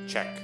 Check.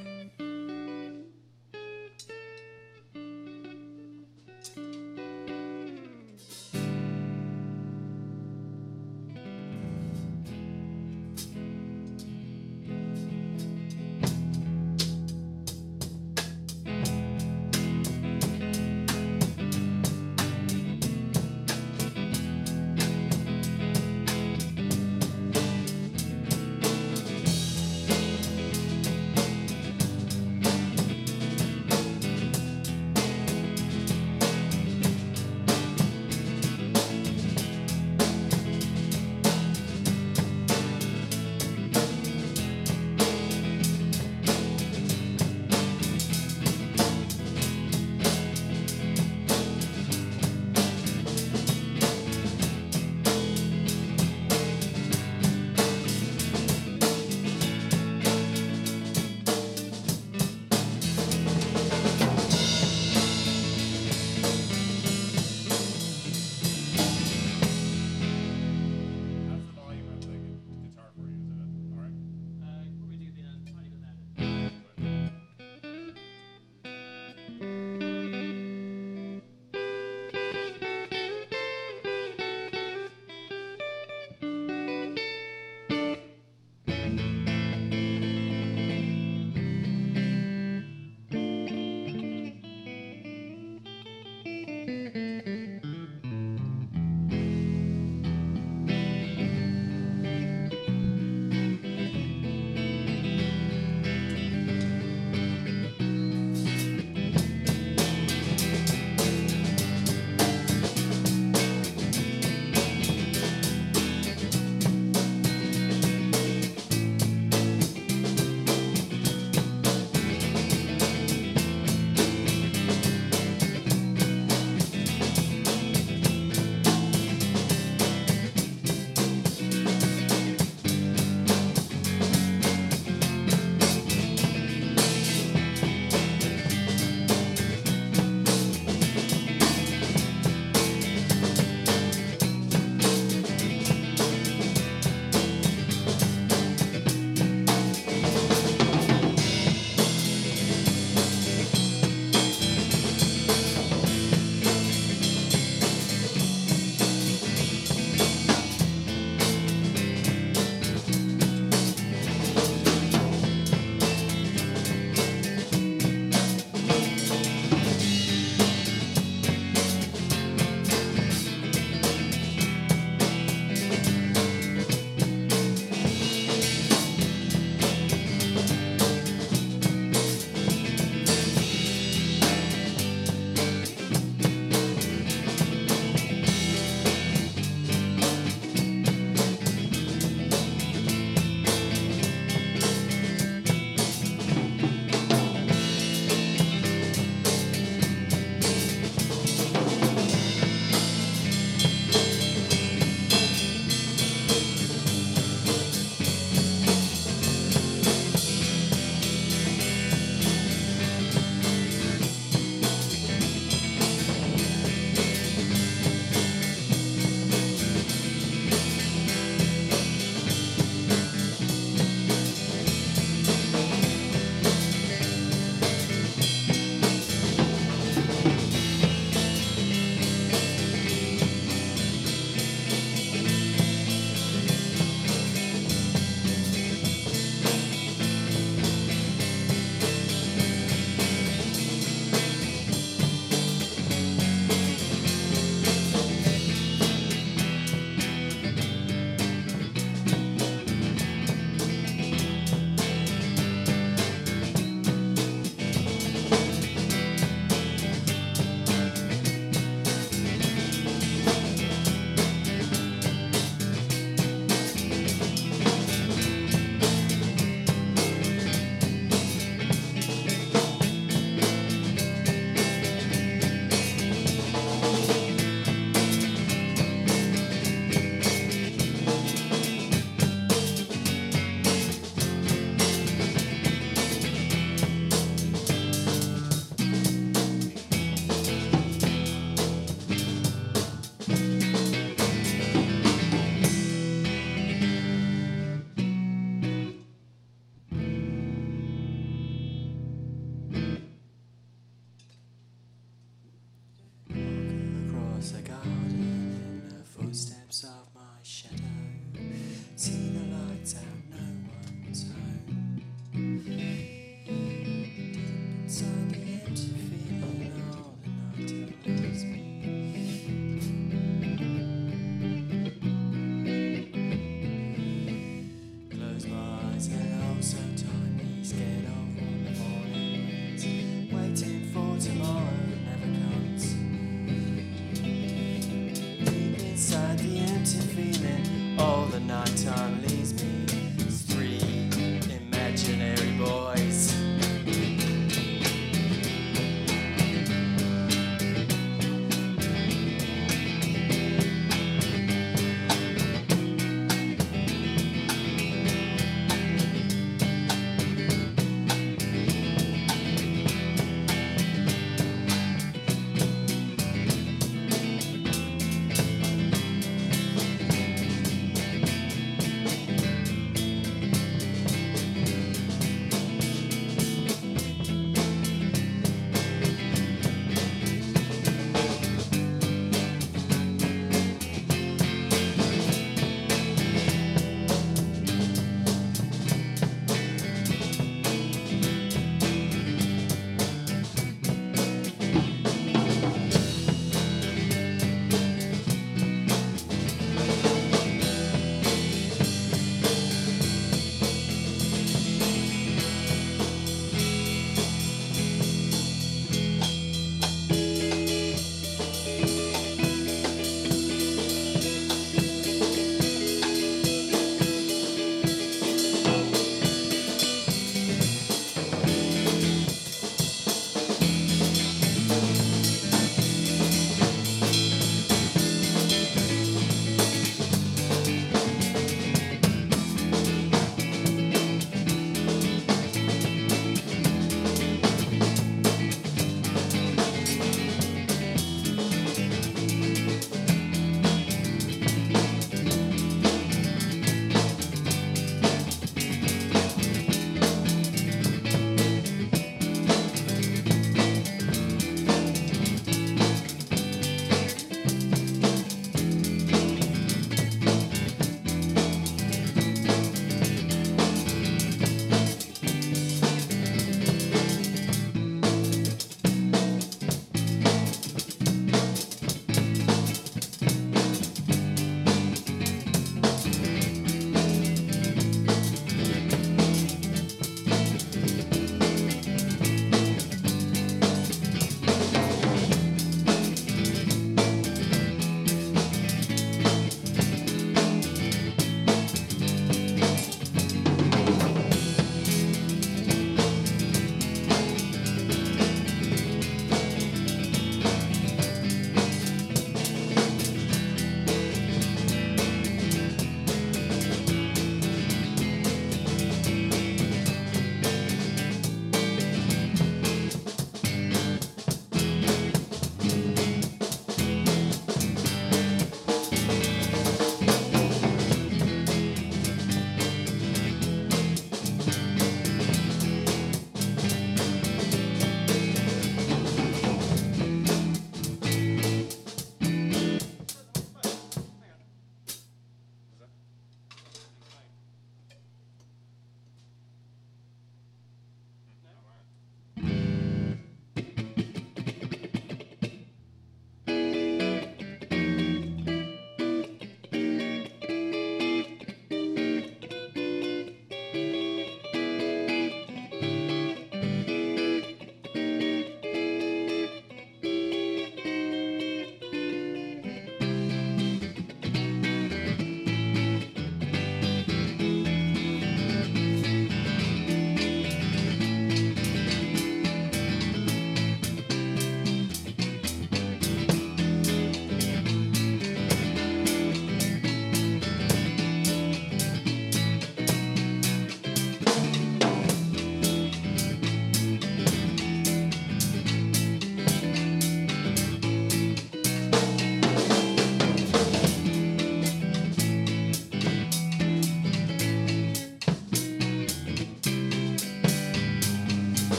night time leaves me. It's three imaginary boys.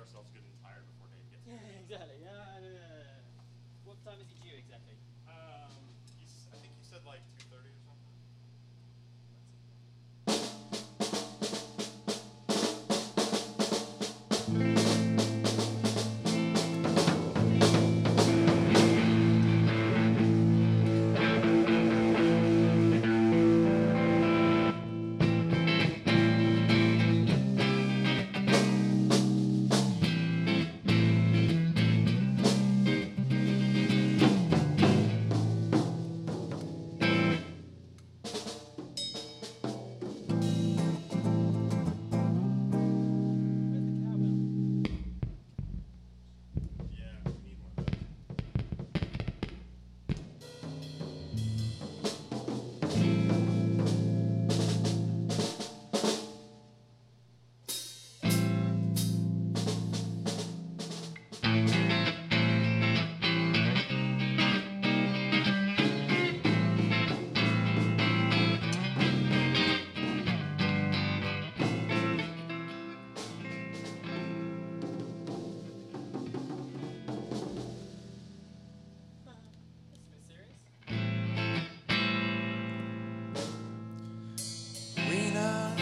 ourselves good and tired before Dave gets Yeah, here. exactly. What time is he due exactly? I think he said like 2:30 or something. Where's the cowbell? Yeah, we need one of those. That's a bit serious. Wiener,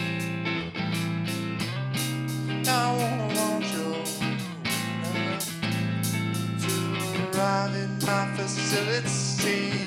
I wanna want your wiener to arrive in my facility.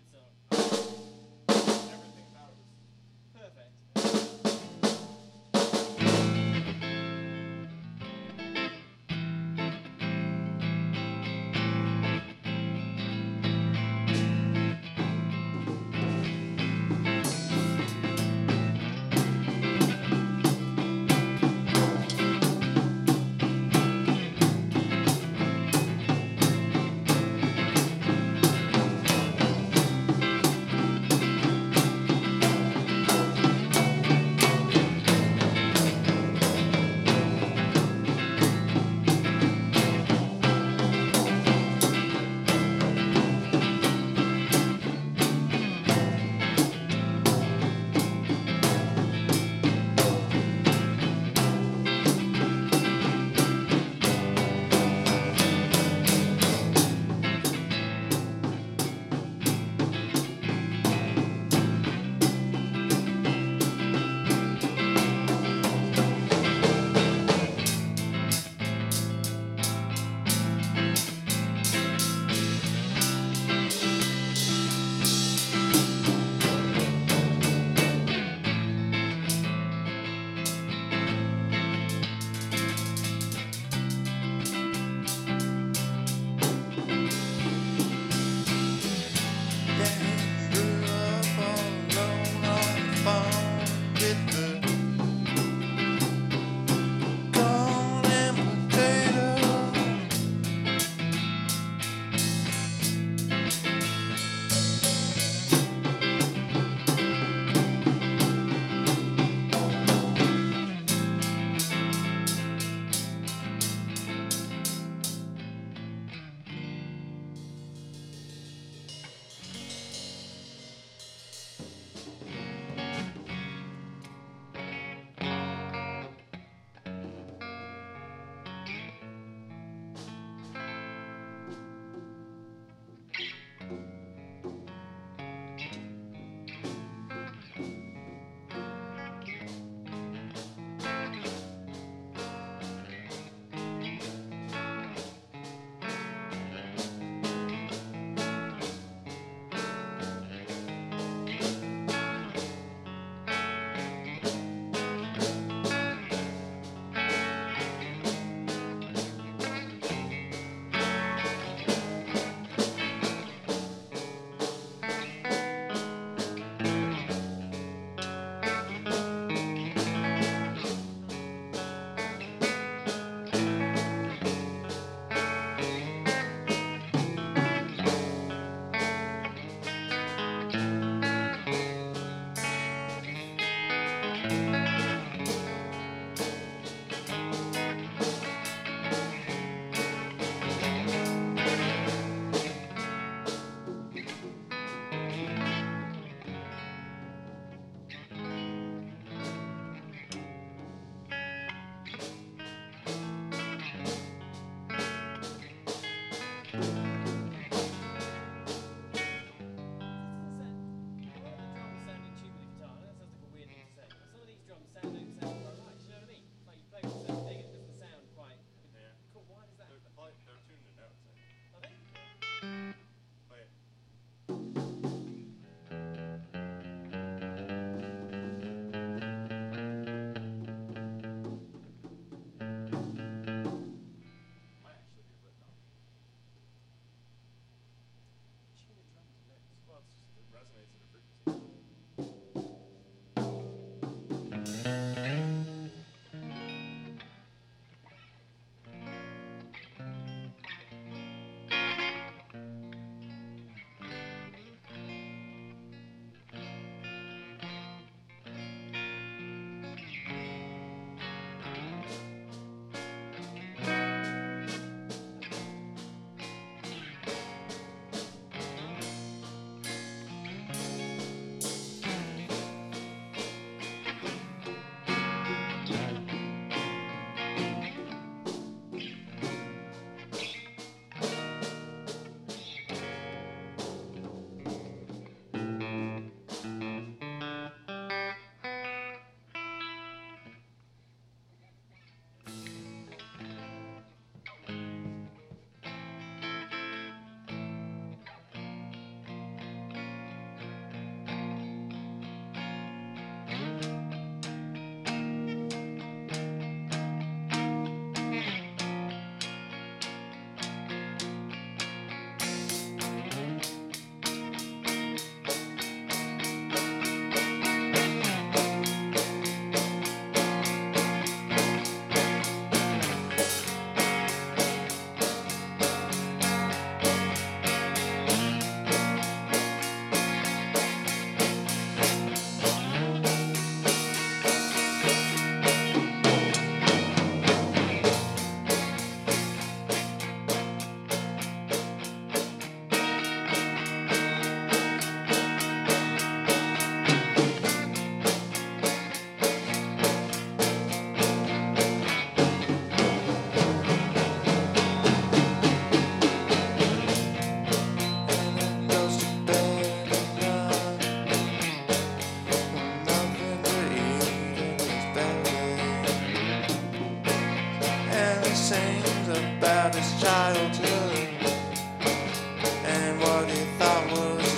good song. Everything about it was Perfect.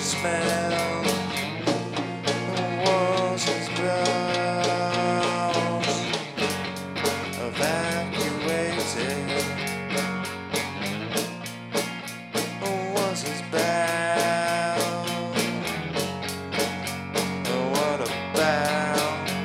smell was his blouse evacuated. Was his bow? What about?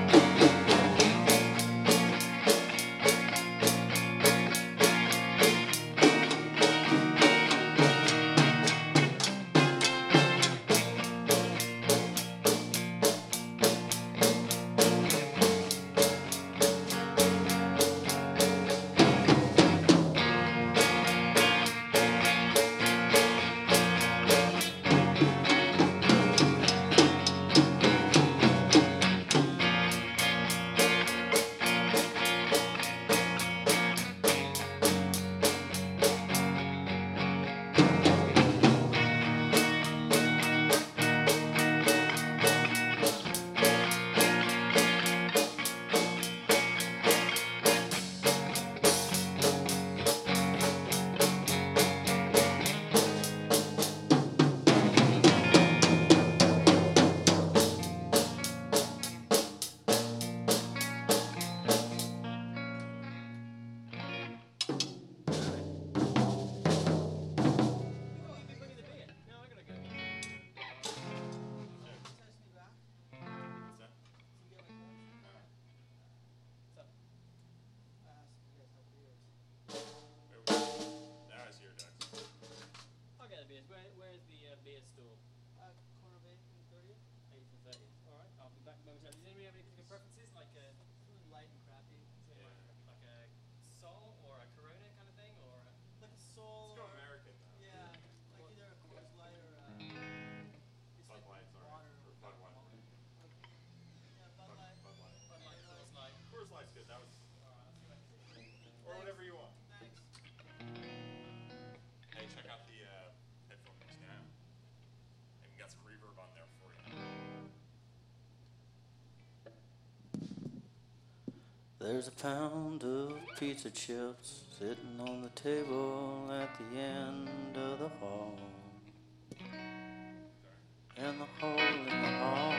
Where's the beer store? Corner of 8th and 30th. 8th and 30th. Alright, I'll be back momentarily. Does anybody have any particular preferences? Like Something light and crappy. like a Sol or a Corona kind of thing? Or Like a soul. Let's go American now. Yeah, like either a Coors Light or it's Bud like Light, sorry. water. Or Bud Light. Yeah, Bud Light. Bud Light. Bud Light, Coors Light. Coors Light's good. That was, Alright, I'll see what I can do. or whatever you want. Thanks. Hey, check out the headphone mix now. And we got some reverb on there for you. There's a pound of pizza chips sitting on the table at the end of the hall. And the hole in the hall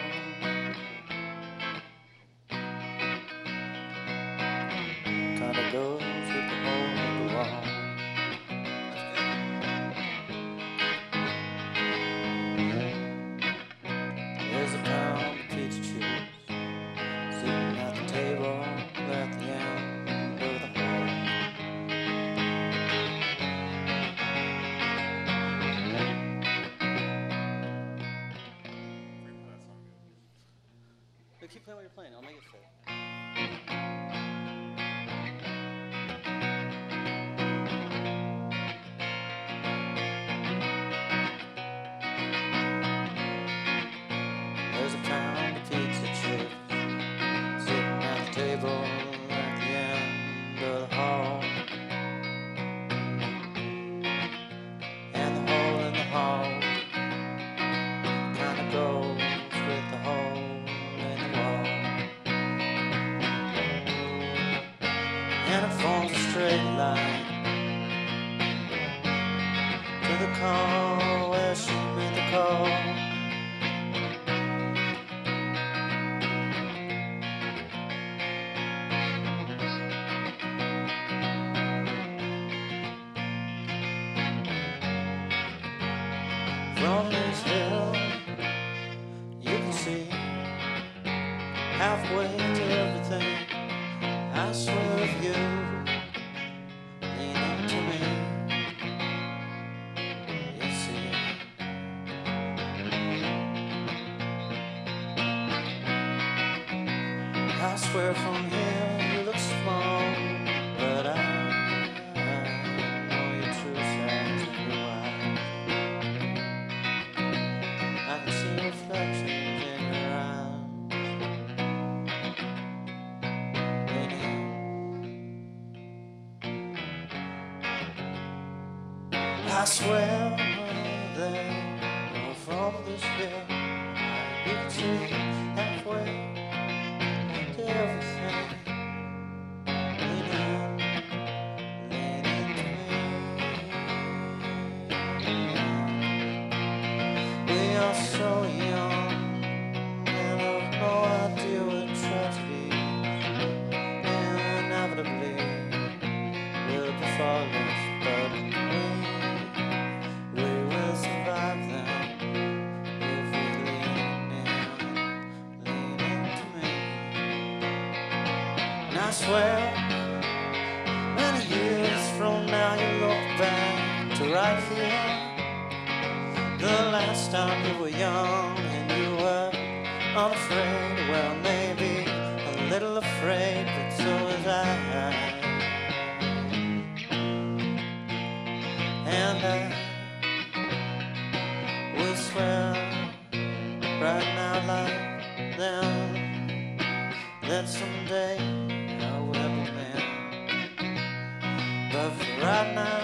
kinda goes with the hole in the wall. There's a pound of pizza chips sitting at the table at the end of the hall. That song But keep playing what you're playing, I'll make it fit. There's a pound of pizza chips sitting at the table at the end of the hall. And the hole in the hall kinda goes with the hole in the wall. And it forms a straight line to the car where she made the call. From this hill, you can see halfway to everything. I swear if you lean into me, you'll see. I swear from here you look small, but I know your true size in your eyes. I can see reflections in your eyes. I swear that from this hill you can see halfway to everything. Lean in, lean into me. We are swear, many years from now you look back to right here, the last time you were young and you were unafraid. Well, maybe a little afraid, but so was I. And I will swear right now like them that someday I will be man. But for right now,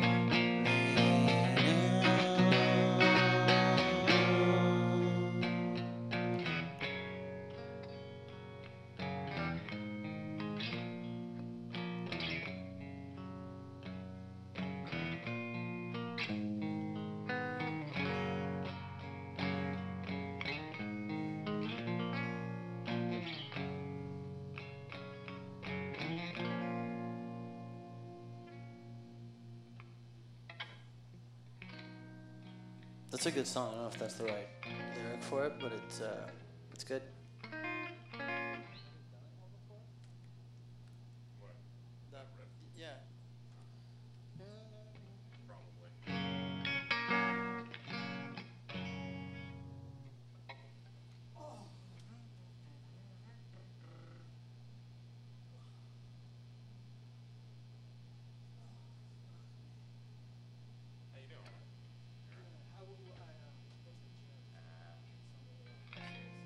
that's a good song. I don't know if that's the right lyric for it, but it's good. What? That riff? Yeah. Probably. How you doing? How will I, go to the gym?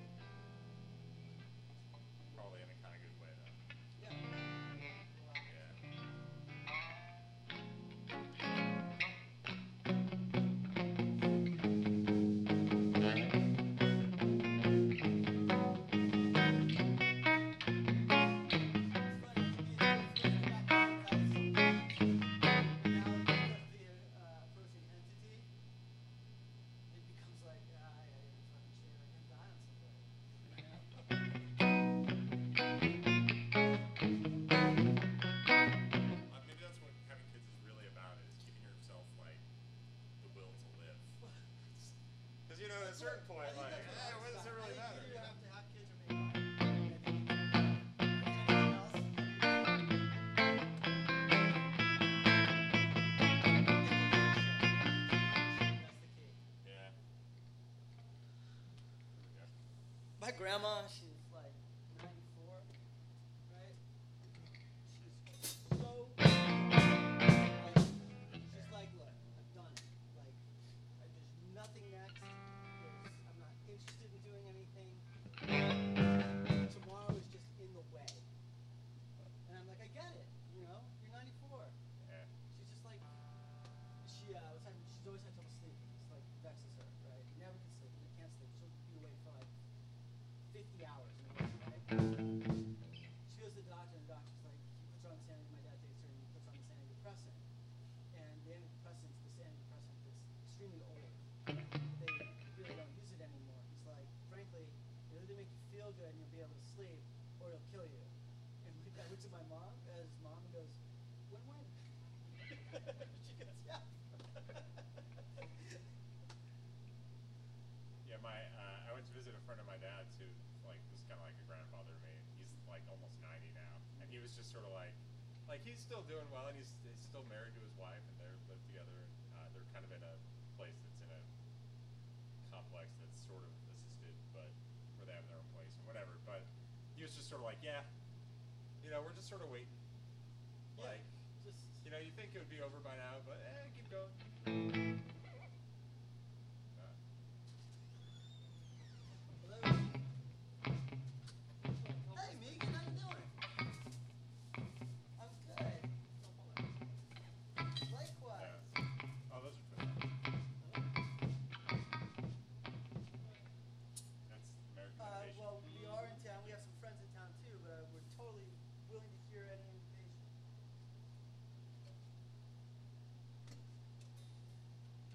Probably in a kind of good way though. Yeah. Yeah. Maybe that's what having kids is really about, is giving yourself like the will to live. Because you know, at a certain point, like, what does it really matter? You have to have kids or Yeah. Yeah. My grandma, she's like 94, right? She's so she's like, look, I've done it. Like, there's nothing next. I'm not interested in doing anything. Tomorrow is just in the way. And I'm like, I get it. You know, you're 94. Yeah. She's just like, she's always had trouble sleeping. It's like vexes her, right? Never can sleep, and can't sleep. She'll be awake for like 50 hours in a row, right? She goes to the doctor, and the doctor's like, he puts her on sanity. My dad takes her and he puts her on this antidepressant. And the antidepressant is extremely old. They really don't use it anymore. He's like, frankly, it'll either make you feel good and you'll be able to sleep, or it'll kill you. And I looked at my mom, as mom, and goes, when? She goes, yeah. Yeah, I went to visit a friend of my dad's who, like, was kind of like a grandfather to me. He's like almost 90 now, and he was just sort of like he's still doing well, and he's still married to his wife, and they live together. And they're kind of in a place that's in a complex that's sort of assisted, but where they have their own place and whatever. But he was just sort of like, yeah, you know, we're just sort of waiting. Yeah, Like, just you know, you think it would be over by now, but keep going. Hey, Megan, how you doing? I'm good. Likewise. Oh, those are good. That's American Vacation. Well, we are in town. We have some friends in town too, but we're totally willing to hear any invitation.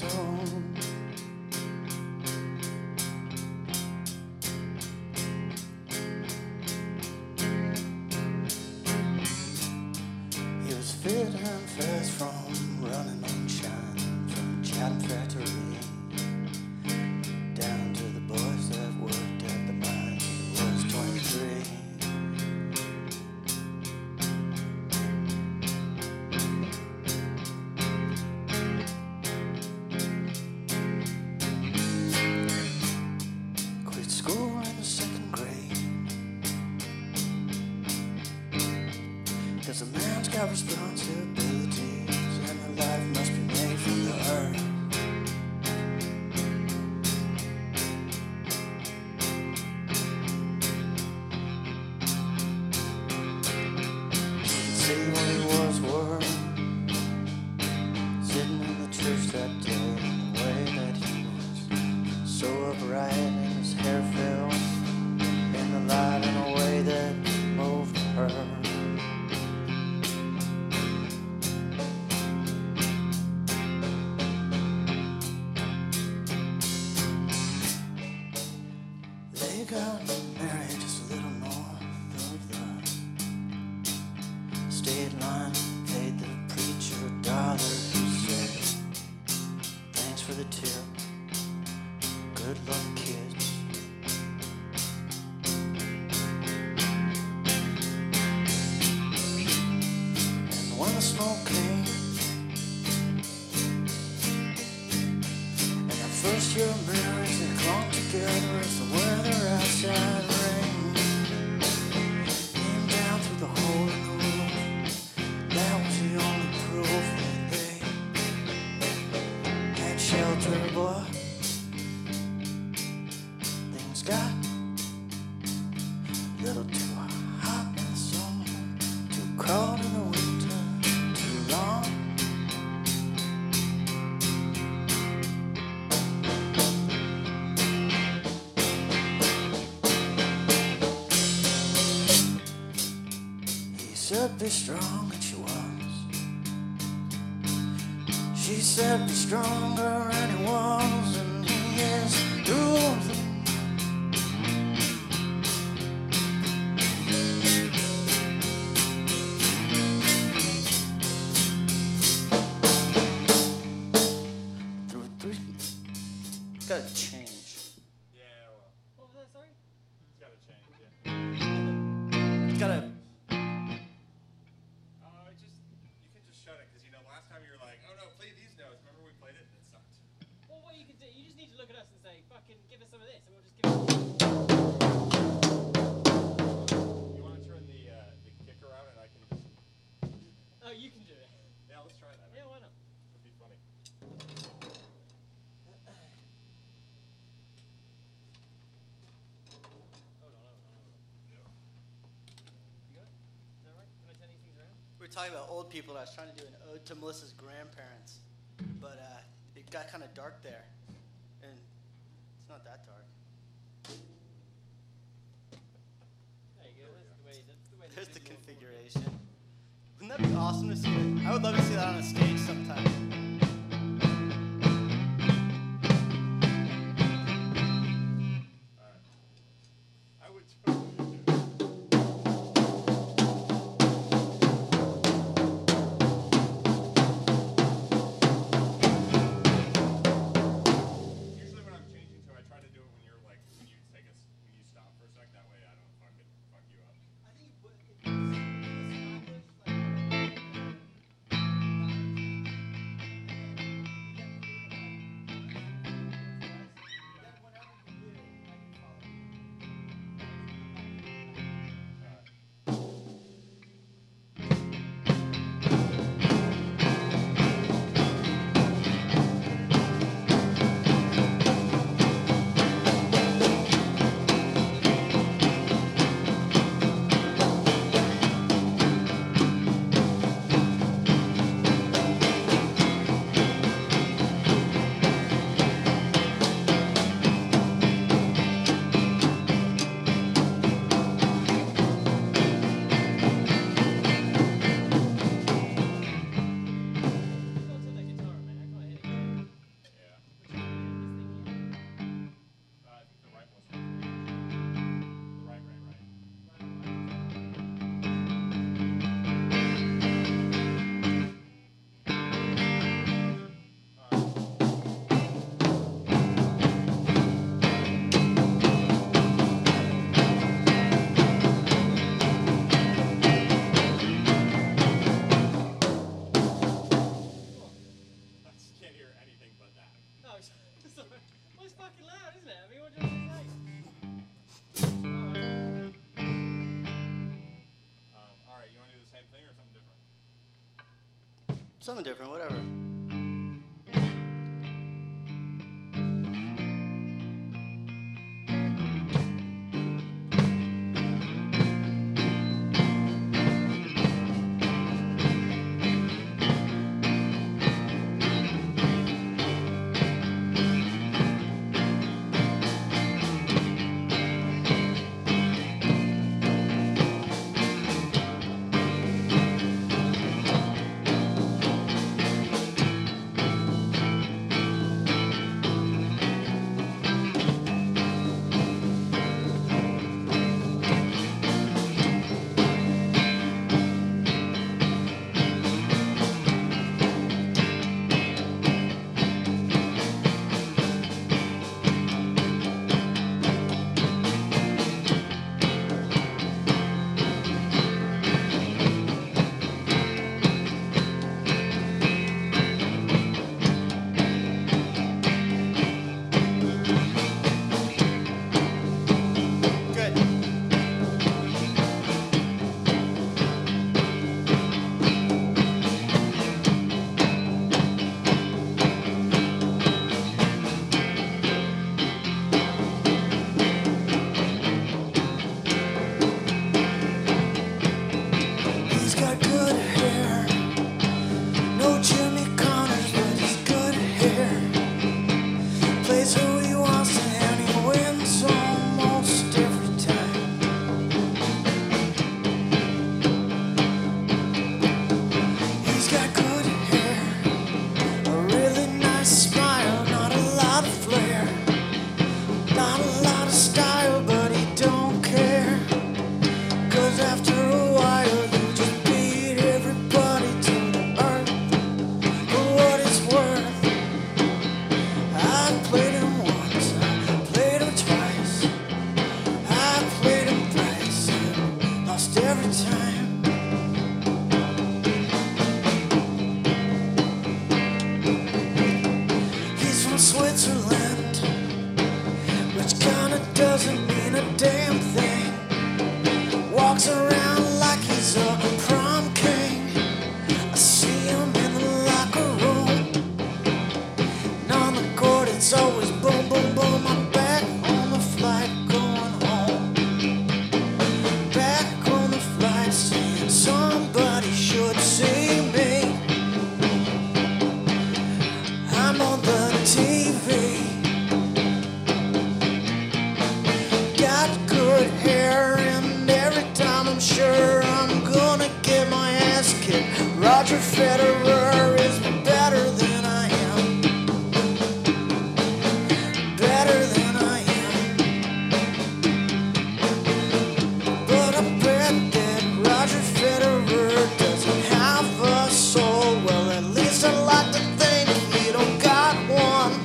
soul. He was fit and fast from running moonshine from the Chatham factory down to the boys that worked at the mine. He was 23. Quit school in the second grade, 'cause a man's got responsibilities and a life must be made from the earth. See what he was worth, sitting in the church that day, the way that he was so upright and his hair fell in the light in a way that moved her. They got married just a little north of the state line, paid the preacher $1. He said, "Thanks for the tip. Good luck, kids." And when the smoke came, and the first year of marriage, they clung together as the weather outside rained. Came down through the hole in the roof. That was the only proof that they had shelter, but things got a little too hot in the summer, too cold in the winter, too long. He said, "Be strong," and she was. She said, "Be stronger," and he was, and he is through. Through three. Gotta change. Yeah, well, What was that, sorry? it's gotta change, yeah. Gotta. You can just shut it, because, last time you were like, "Oh no, play these notes." Remember we played it and it sucked. Well, what you could do, you just need to look at us and say, fucking give us some of this, and we'll just give it. You want to turn the kick around and I can just... Oh, you can do it. Yeah, let's try that. Yeah, why not? It'd be funny. Hold on. You got it? Is that right? Can I turn these things around? We were talking about old people. I was trying to do an ode to Melissa's grandparents, but it got kind of dark there, and it's not that dark. There you go. That's the way. There's the visual will work. configuration. Wouldn't that be awesome to see it? I would love to see that on a stage sometime. Alright. I would totally do it. Usually when I'm changing to, I try to do it when you stop for a sec. That way I don't fuck you up. I think if it's established, like, same thing or something different? Something different, whatever. Switzerland, which kinda doesn't mean a damn thing. Walks around like he's a prom king. I see him in the locker room, and on the court it's always boom, boom, boom. I'm back on the flight going home. Back on the flight saying somebody should see me. I'm on the TV. Got good hair, and every time I'm sure I'm gonna get my ass kicked. Roger Federer is better than I am. Better than I am. But I bet that Roger Federer doesn't have a soul. Well, at least I like to think he don't got one.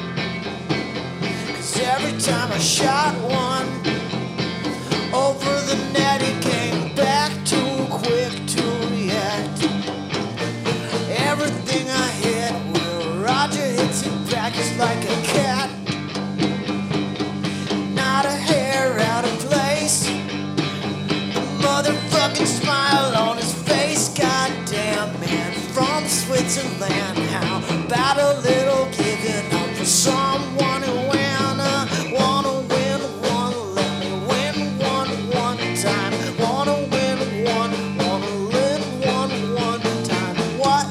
'Cause every time I shot one over the net, he came back too quick to react. Everything I hit, well, Roger hits it back. It's like a cat, not a hair out of place. The motherfucking smile on his face. Goddamn, man, from Switzerland. How about a little giving up for someone who wanna win one? Let me win one time. Wanna win one time. What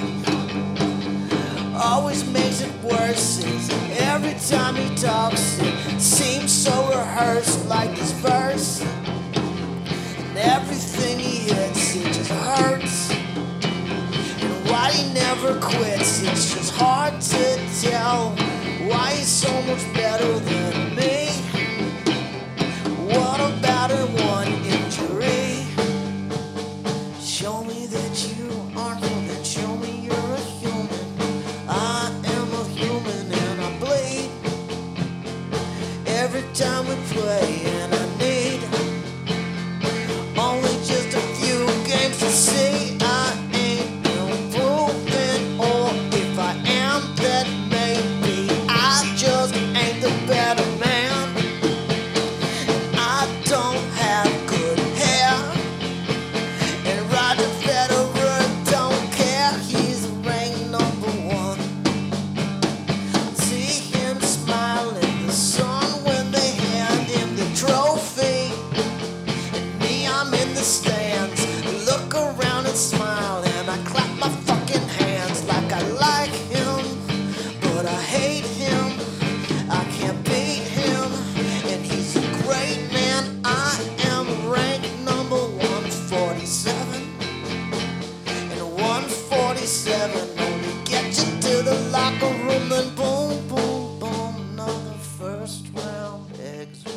always makes it worse is every time he talks, it seems so rehearsed, like this verse. And everything he hits, it just hurts. And why he never quits, it's just hard to tell. Why he's so much better than me. What about her one injury? Show me that you aren't human. Show me you're a human. I am a human and I bleed every time we play, and I need only just a few games to see. I ain't improving, or if I am, that maybe I just ain't the better man. I don't have good hair, and Roger Federer 27, only get you to the locker room, then boom, boom, boom, another first round exit.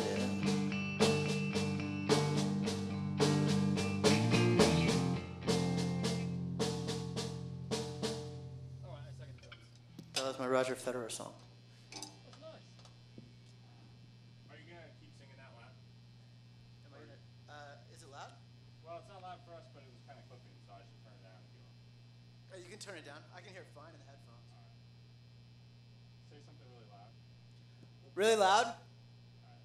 All right, second drums. That was my Roger Federer song. That's nice. Are you gonna keep singing that loud? Am I gonna, is it loud? Well, it's not loud for us, but it was kind of clipping, so I should turn it down if you want. Oh, you can turn it down. I can hear it fine in the headphones. All right. Say something really loud. Really loud? All right.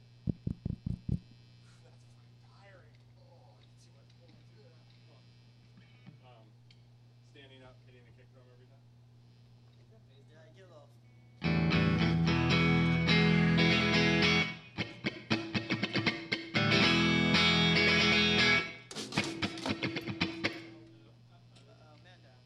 That's fucking tiring. Oh, I can see my phone too. Standing up, hitting the kick drum every time. Yeah, I get a little. Man down.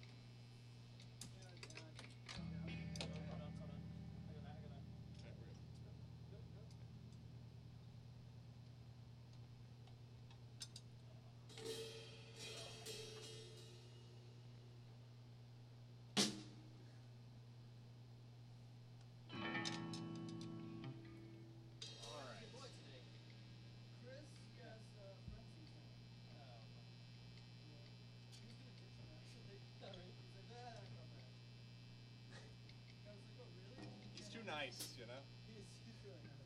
All right. Chris, yes, Francie's now. He's gonna ditch him actually. He's like, ah, come back. I was like, oh really? He's too nice, you know? He's really nice.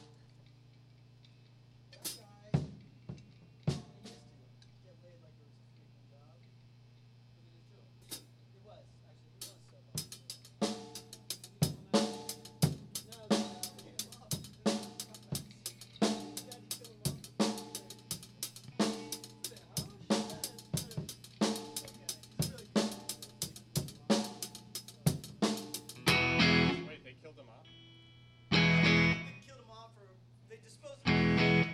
That guy, he used to get laid like it was a freaking job. Was it his job? It was, actually. He was so bad. No, no, he gave him up. Daddy killed him off. He's like, how? Okay, he's really good. Wait, they killed him off? They killed him off, or they disposed of him.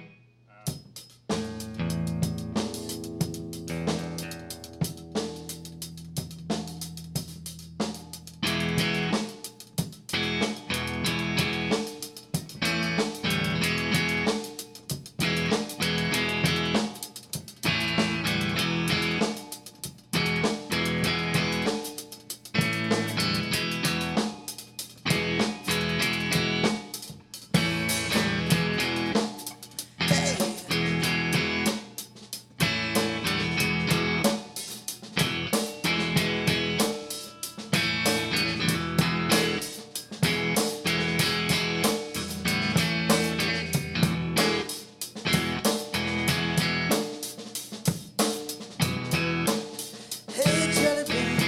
Hey, Jelly Bean.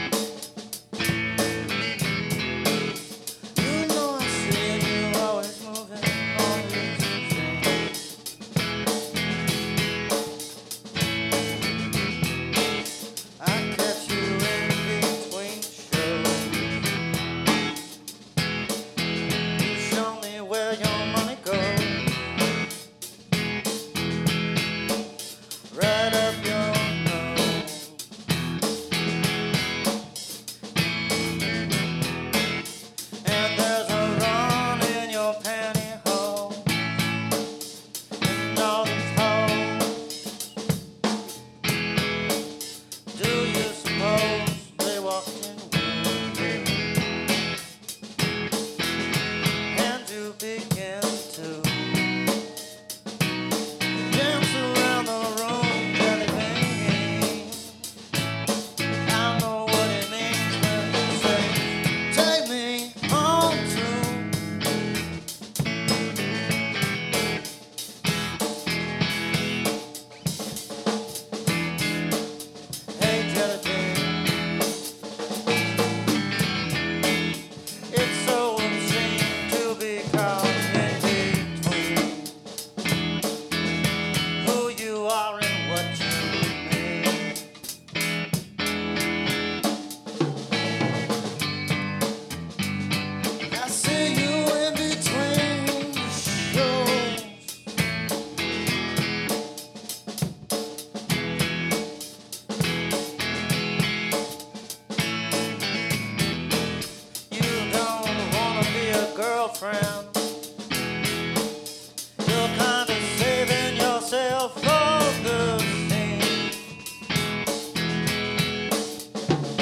You know I said you're always moving, always moving. I catch you in between shows. You show me where your money goes. Right up your nose. And there's a run in your pantyhose. And all these hoes. Do you suppose they walked in with you? And you begin to dance around the room, Jelly Bean. I know what it means when you say, take me home to. Hey, Jelly Bean. It's so obscene to be caught in between who you are and what you mean. I see you in between the shows. You don't wanna be a girlfriend. You're kind of saving yourself for the scene.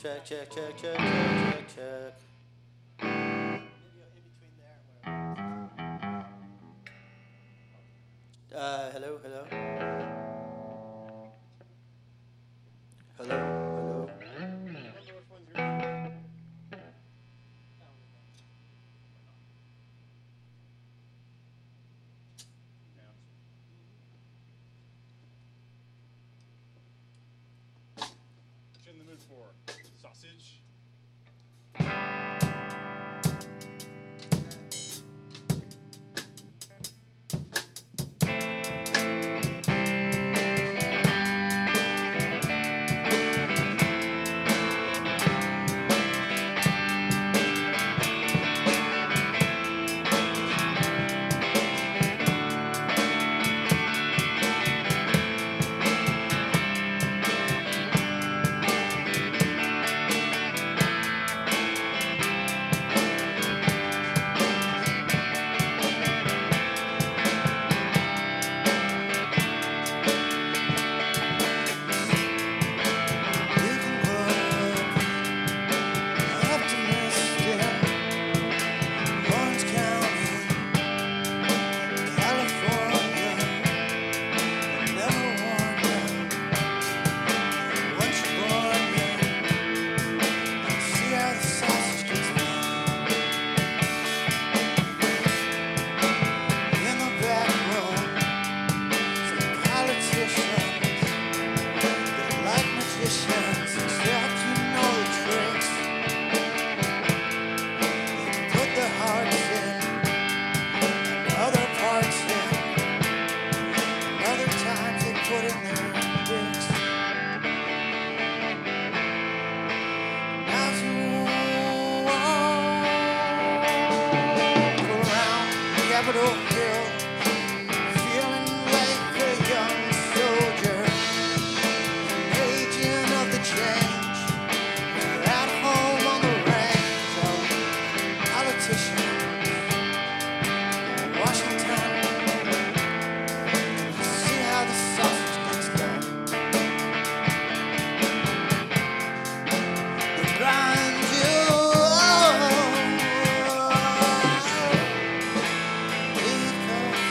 Check, check, check, check, check, check, check. Maybe in between there and whatever. Hello, hello. Hello, hello. I don't know which one's yours. What you in the mood for? Sausage? Capitol Hill, feeling like a young soldier, an agent of the change, at home on the range of politicians, Washington, see how the sausage gets done. The grind you is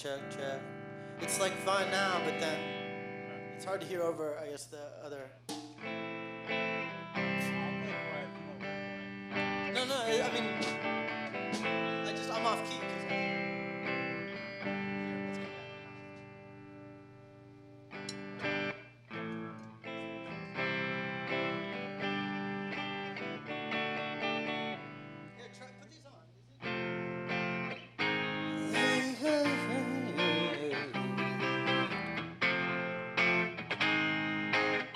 check, check. It's like fine now, but then it's hard to hear over, I guess, the other